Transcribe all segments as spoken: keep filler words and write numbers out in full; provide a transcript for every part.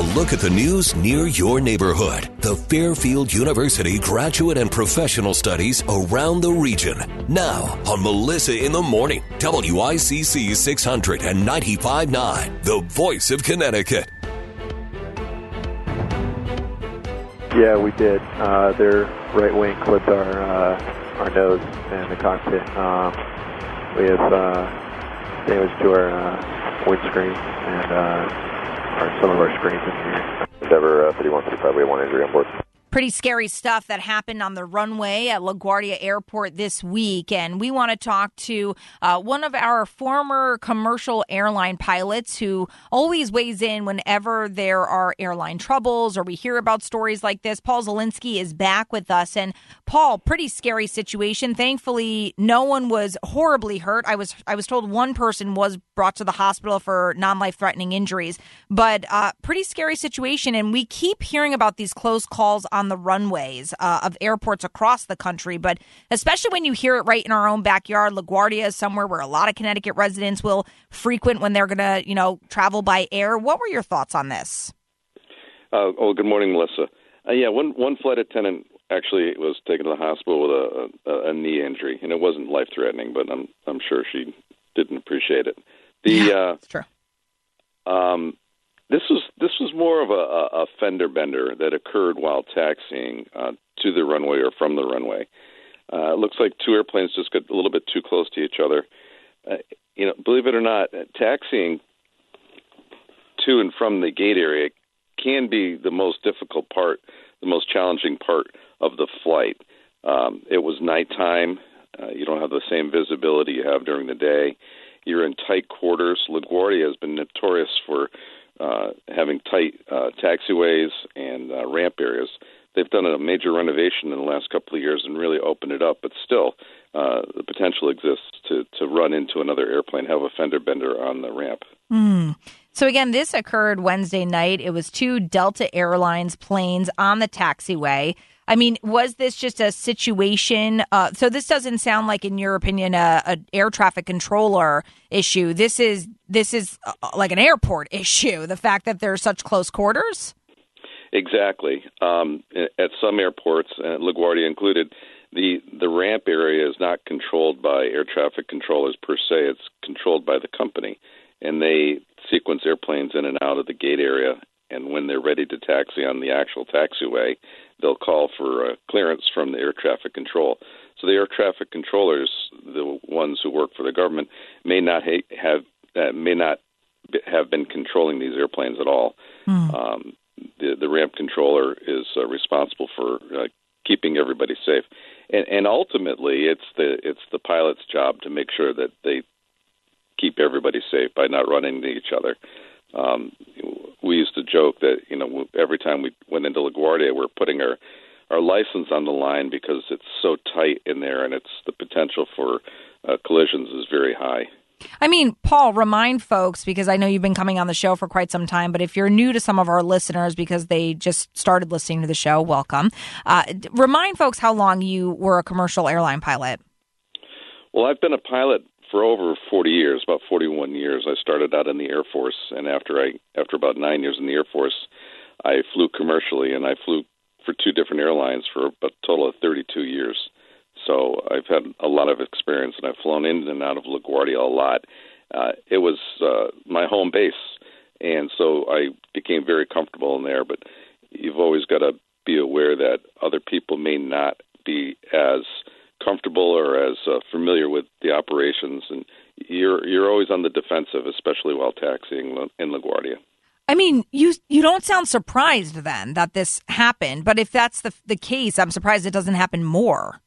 look at the news near your neighborhood. The Fairfield University Graduate and Professional Studies around the region. Now on Melissa in the Morning, W I C C six hundred ninety-five point nine, the voice of Connecticut. Yeah, we did. Uh, their right wing clipped our uh, our nose in the cockpit. Um, we have uh, damage to our uh, windscreen and uh, our, some of our screens in here. Endeavor uh, thirty-one thirty-five, we have one injury on board. Pretty scary stuff that happened on the runway at LaGuardia Airport this week. And we want to talk to uh, one of our former commercial airline pilots who always weighs in whenever there are airline troubles or we hear about stories like this. Paul Zielinski is back with us. And Paul, pretty scary situation. Thankfully, no one was horribly hurt. I was I was told one person was brought to the hospital for non-life-threatening injuries. But uh, pretty scary situation. And we keep hearing about these close calls on the runways uh, of airports across the country, but especially when you hear it right in our own backyard. LaGuardia is somewhere where a lot of Connecticut residents will frequent when they're going to, you know, travel by air. What were your thoughts on this? Uh, oh, good morning, Melissa. Uh, yeah, one one flight attendant actually was taken to the hospital with a, a, a knee injury, and it wasn't life-threatening, but I'm I'm sure she didn't appreciate it. The yeah, uh, that's true. Um, This was this was more of a, a fender bender that occurred while taxiing uh, to the runway or from the runway. Uh, it looks like two airplanes just got a little bit too close to each other. Uh, you know, believe it or not, taxiing to and from the gate area can be the most difficult part, the most challenging part of the flight. Um, it was nighttime. Uh, you don't have the same visibility you have during the day. You're in tight quarters. LaGuardia has been notorious for Uh, having tight uh, taxiways and uh, ramp areas. They've done a major renovation in the last couple of years and really opened it up, but still uh, the potential exists to, to run into another airplane, have a fender bender on the ramp. Mm. So again, this occurred Wednesday night. It was two Delta Airlines planes on the taxiway. I mean, was this just a situation? Uh, so this doesn't sound like, in your opinion, a, a air traffic controller issue. This is this is uh, like an airport issue. The fact that there's such close quarters. Exactly. Um, at some airports, uh, LaGuardia included, the the ramp area is not controlled by air traffic controllers per se. It's controlled by the company, and they sequence airplanes in and out of the gate area. And when they're ready to taxi on the actual taxiway, they'll call for uh, clearance from the air traffic control. So the air traffic controllers, the ones who work for the government, may not ha- have uh, may not be, have been controlling these airplanes at all. Mm. Um, the, the ramp controller is uh, responsible for uh, keeping everybody safe, and, and ultimately, it's the it's the pilot's job to make sure that they keep everybody safe by not running into each other. Um, we used to joke that, you know, every time we went into LaGuardia, we're putting our, our license on the line because it's so tight in there, and it's the potential for uh, collisions is very high. I mean, Paul, remind folks, because I know you've been coming on the show for quite some time, but if you're new to some of our listeners because they just started listening to the show, welcome. Uh, remind folks how long you were a commercial airline pilot. Well, I've been a pilot for over forty years, about forty-one years. I started out in the Air Force, and after I, after about nine years in the Air Force, I flew commercially, and I flew for two different airlines for a total of thirty-two years. So I've had a lot of experience, and I've flown in and out of LaGuardia a lot. Uh, it was uh, my home base, and so I became very comfortable in there. But you've always got to be aware that other people may not be as comfortable or as uh, familiar with the operations, and you're you're always on the defensive, especially while taxiing in LaGuardia. I mean, you you don't sound surprised then that this happened, but if that's the the case, I'm surprised it doesn't happen more.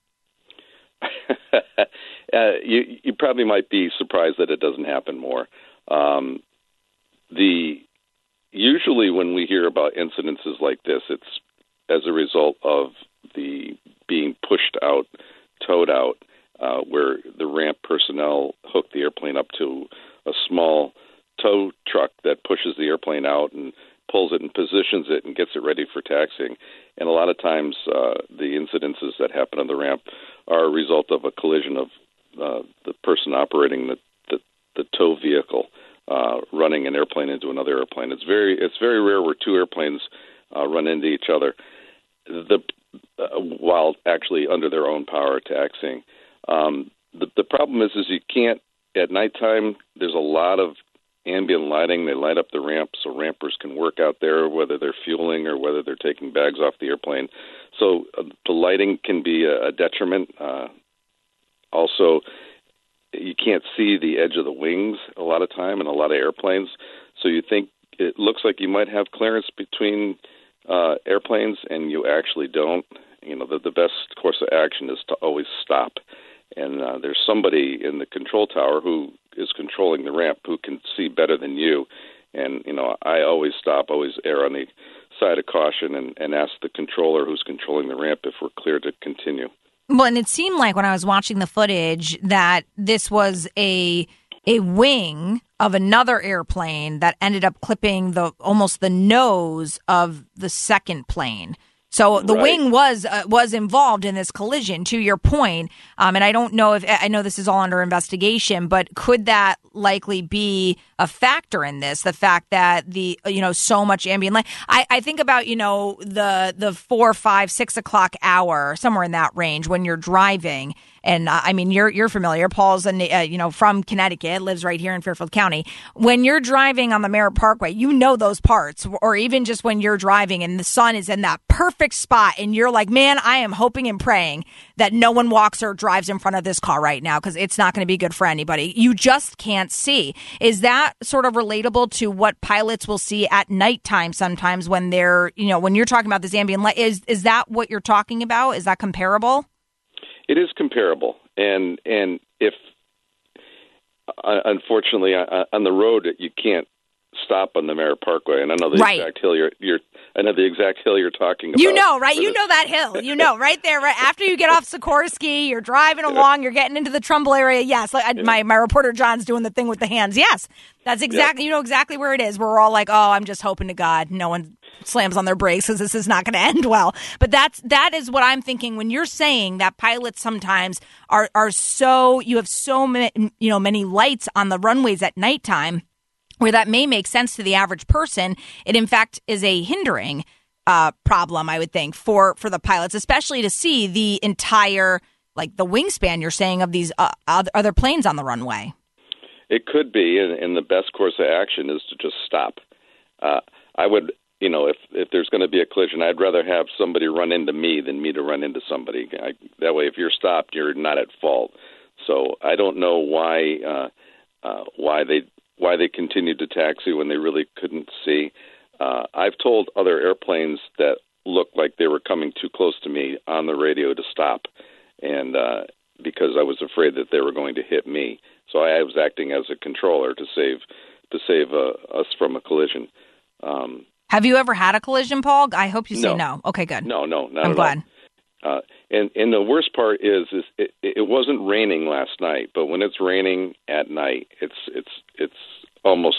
uh, you you probably might be surprised that it doesn't happen more. Um, the usually when we hear about incidences like this, it's as a result of the being pushed out, towed out, uh, where the ramp personnel hook the airplane up to a small tow truck that pushes the airplane out and pulls it and positions it and gets it ready for taxiing. And a lot of times uh, the incidences that happen on the ramp are a result of a collision of uh, the person operating the, the, the tow vehicle. uh, running an airplane into another airplane. It's very it's very rare where two airplanes uh, run into each other, the uh, while actually under their own power taxiing. Um, the, the problem is, is you can't at nighttime. There's a lot of ambient lighting. They light up the ramp so rampers can work out there, whether they're fueling or whether they're taking bags off the airplane. So uh, the lighting can be a, a detriment. Uh, also, you can't see the edge of the wings a lot of time in a lot of airplanes. So you think it looks like you might have clearance between uh, airplanes, and you actually don't. You know, the, the best course of action is to always stop. And uh, there's somebody in the control tower who is controlling the ramp who can see better than you. And, you know, I always stop, always err on the side of caution and, and ask the controller who's controlling the ramp if we're clear to continue. Well, and it seemed like when I was watching the footage that this was a a wing of another airplane that ended up clipping the almost the nose of the second plane. So the right. wing was uh, was involved in this collision, to your point. Um, and I don't know if I know this is all under investigation, but could that likely be a factor in this? The fact that the you know so much ambient light. I, I think about you know the the four, five, six o'clock hour, somewhere in that range when you're driving. And uh, I mean, you're you're familiar. Paul's a, uh, you know from Connecticut, lives right here in Fairfield County. When you're driving on the Merritt Parkway, you know those parts, or even just when you're driving and the sun is in that perfect spot, and you're like, man, I am hoping and praying that no one walks or drives in front of this car right now because it's not going to be good for anybody. You just can't see. Is that sort of relatable to what pilots will see at nighttime sometimes when they're you know when you're talking about this ambient light? Is is that what you're talking about? Is that comparable? It is comparable, and and if uh, unfortunately uh, on the road you can't stop on the Merritt Parkway, and I know the right. exact hill you're, you're I know the exact hill you're talking about. You know, right? You know that hill. You know, right there, right after you get off Sikorsky, you're driving along, you're getting into the Trumbull area. Yes, like, yeah. my my reporter John's doing the thing with the hands. Yes, that's exactly. Yeah. You know exactly where it is. We're all like, oh, I'm just hoping to God no one slams on their brakes because this is not going to end well. But that's that is what I'm thinking when you're saying that pilots sometimes are are so you have so many you know many lights on the runways at nighttime, where that may make sense to the average person. It in fact is a hindering uh, problem, I would think, for for the pilots, especially to see the entire like the wingspan you're saying of these uh, other, other planes on the runway. It could be, and, and the best course of action is to just stop. Uh, I would. You know, if if there's going to be a collision, I'd rather have somebody run into me than me to run into somebody. I, that way, if you're stopped, you're not at fault. So I don't know why uh, uh, why they why they continued to taxi when they really couldn't see. Uh, I've told other airplanes that looked like they were coming too close to me on the radio to stop, and uh, because I was afraid that they were going to hit me. So I was acting as a controller to save to save uh, us from a collision. Um, Have you ever had a collision, Paul? I hope you say no. no. Okay, good. No, no, not I'm at glad. all. Uh, and and the worst part is, is it, it wasn't raining last night, but when it's raining at night, it's it's it's almost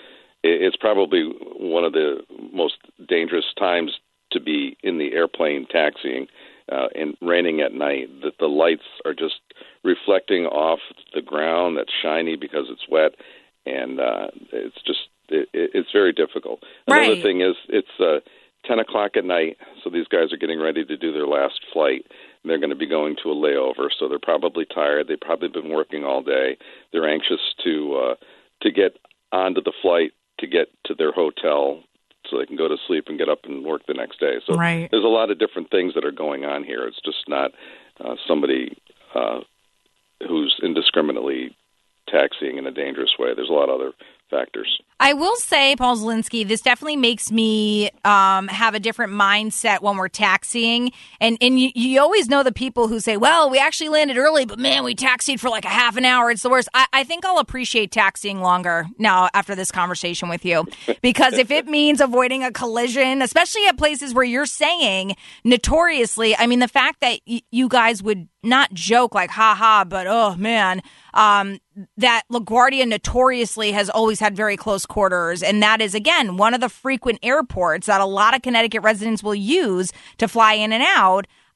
it's probably one of the most dangerous times to be in the airplane taxiing. Uh, and raining at night, that the lights are just reflecting off the ground that's shiny because it's wet, and uh, it's just. It, it's very difficult. Another right. thing is it's uh, ten o'clock at night, so these guys are getting ready to do their last flight. And they're going to be going to a layover, so they're probably tired. They've probably been working all day. They're anxious to uh, to get onto the flight to get to their hotel so they can go to sleep and get up and work the next day. So right. there's a lot of different things that are going on here. It's just not uh, somebody uh, who's indiscriminately taxiing in a dangerous way. There's a lot of other factors. I will say, Paul Zielinski, this definitely makes me um, have a different mindset when we're taxiing. And and you, you always know the people who say, well, we actually landed early, but man, we taxied for like a half an hour. It's the worst. I, I think I'll appreciate taxiing longer now after this conversation with you. Because if it means avoiding a collision, especially at places where you're saying notoriously, I mean, the fact that y- you guys would not joke like, ha ha, but oh man, um, that LaGuardia notoriously has always had very close quarters. And that is, again, one of the frequent airports that a lot of Connecticut residents will use to fly in and out.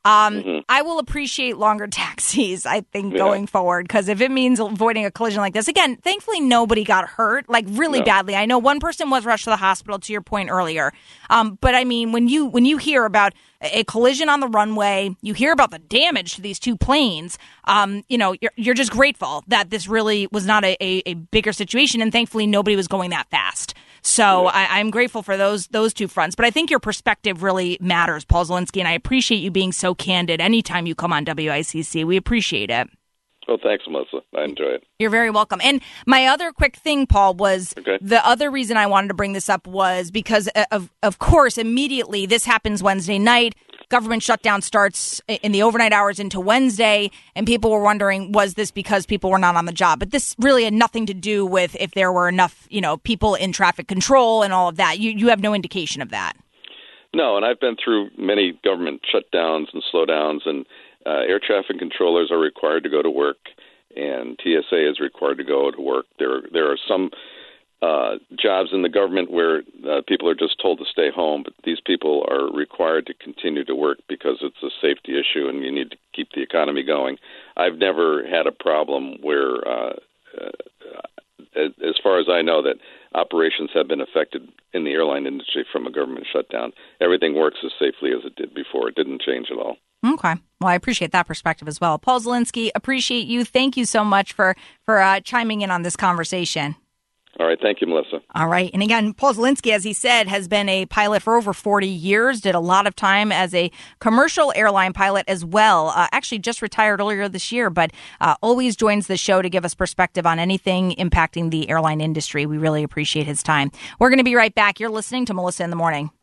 Um, Mm-hmm. I will appreciate longer taxis, I think, Yeah. going forward, because if it means avoiding a collision like this, again, thankfully nobody got hurt, like really No. badly. I know one person was rushed to the hospital, to your point earlier. Um, but I mean, when you when you hear about a collision on the runway, you hear about the damage to these two planes, um, you know, you're, you're just grateful that this really was not a, a, a bigger situation, and thankfully nobody was going that fast. So I, I'm grateful for those those two fronts. But I think your perspective really matters, Paul Zielinski, and I appreciate you being so candid anytime you come on W I C C. We appreciate it. Well, thanks, Melissa. I enjoy it. You're very welcome. And my other quick thing, Paul, was Okay. the other reason I wanted to bring this up was because, of, of course, immediately this happens Wednesday night. Government shutdown starts in the overnight hours into Wednesday, and people were wondering, was this because people were not on the job? But this really had nothing to do with if there were enough, you know, people in traffic control and all of that. You you have no indication of that. No, and I've been through many government shutdowns and slowdowns, and uh, air traffic controllers are required to go to work, and T S A is required to go to work. There, there are some uh, jobs in the government where uh, people are just told to stay home, but these people are required to continue to work because it's a safety issue, and you need to keep the economy going. I've never had a problem where, uh, uh, as far as I know, that operations have been affected in the airline industry from a government shutdown. Everything works as safely as it did before. It didn't change at all. Okay. Well, I appreciate that perspective as well. Paul Zielinski, appreciate you. Thank you so much for, for uh, chiming in on this conversation. All right. Thank you, Melissa. All right. And again, Paul Zielinski, as he said, has been a pilot for over forty years, did a lot of time as a commercial airline pilot as well. Uh, actually just retired earlier this year, but uh, always joins the show to give us perspective on anything impacting the airline industry. We really appreciate his time. We're going to be right back. You're listening to Melissa in the Morning.